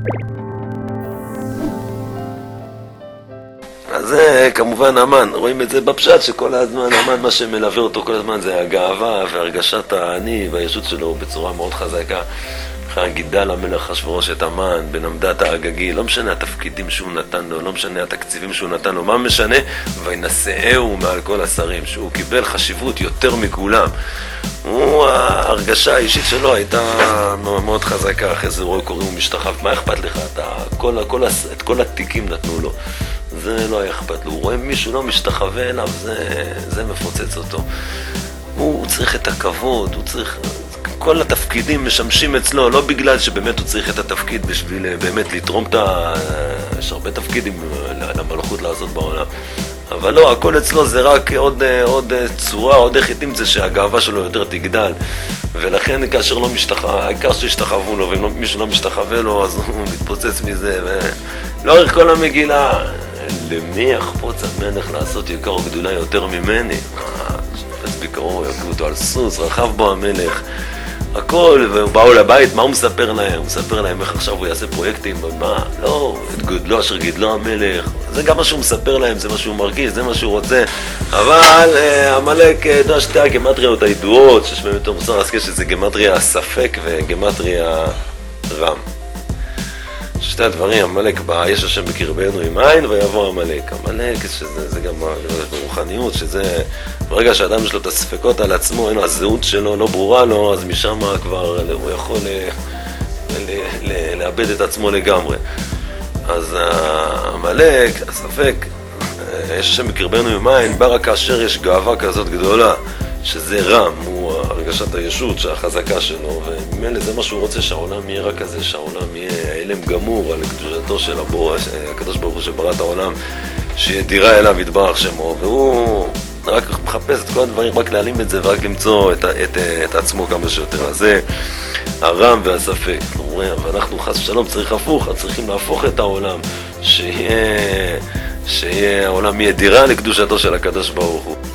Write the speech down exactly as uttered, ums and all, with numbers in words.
אז זה כמובן המן, רואים את זה בפשט שכל הזמן המן, מה שמלווה אותו כל הזמן זה הגאווה והרגשת האני והישות שלו בצורה מאוד חזקה. אחרי גידל המלך אחשוורוש את המן בנמדת האגגי, לא משנה התפקידים שהוא נתן לו, לא משנה התקציבים שהוא נתן לו, מה משנה? וינשאהו מעל כל השרים, שהוא קיבל חשיבות יותר מכולם. הוא, ההרגשה האישית שלו הייתה מאוד חזקה, אחרי זה רואה קוראים ומשתחב, מה אכפת לך? אתה, כל, כל, את כל התיקים נתנו לו. זה לא היה אכפת לו, הוא רואה מישהו לא משתחווה אליו, זה, זה מפוצץ אותו. הוא, הוא צריך את הכבוד, הוא צריך... כל התפקידים משמשים אצלו, לא בגלל שבאמת הוא צריך את התפקיד בשביל באמת לתרום את ה... יש הרבה תפקידים למלכות לעשות בעולם. אבל לא, הכל אצלו זה רק עוד, עוד צורה, עוד איך תמצא שהגאווה שלו יותר תגדל. ולכן כאשר לא משתחווה, העיקר שישתחוו לו, ואם מישהו לא משתחווה לו, אז הוא מתפוצץ מזה. ולאורך כל המגילה, למי יחפוץ המלך לעשות יקר וגדולה יותר ממני? שפץ בקרוב, יקבו אותו על סוס, רכב בו המלך. הכל, והוא באו לבית, מה הוא מספר להם? הוא מספר להם איך עכשיו הוא יעשה פרויקטים, מה? לא, את גדלו אשר גדלו המלך. זה גם מה שהוא מספר להם, זה מה שהוא מרגיש, זה מה שהוא רוצה. אבל המלך, דו שתי הגמטריות הידועות, שיש בהם יותר מוסר להזכיר שזה גמטריה ספק וגמטריה רם. שתי הדברים, המלך בא, יש השם בקרבנו עם עין ויבוא המלך. המלך, שזה, זה גם ברוחניות, שזה ברגע שאדם יש לו את הספקות על עצמו, אין לו, הזהות שלו לא ברורה לו, אז משם כבר הוא יכול ל, ל, ל, לאבד את עצמו לגמרי. אז המלך, הספק, יש השם בקרבנו עם עין, בא רק כאשר יש גאווה כזאת גדולה, שזה רם, הוא הרגשת הישות שהחזקה שלו, וממילא זה מה שהוא רוצה, שהעולם יהיה רק כזה, שהעולם יהיה הלם גמור על קדושתו של הבור, הקדוש ברוך הוא שברא את העולם, שיהיה דירה אליו יתברך שמו, והוא רק מחפש את כל הדברים, רק להעלים את זה ורק למצוא את, את, את עצמו כמה שיותר. אז זה הרם והספק. ואנחנו חס ושלום צריך הפוך, צריכים להפוך את העולם, שיהיה, שיהיה העולם יהיה דירה לקדושתו של הקדוש ברוך הוא.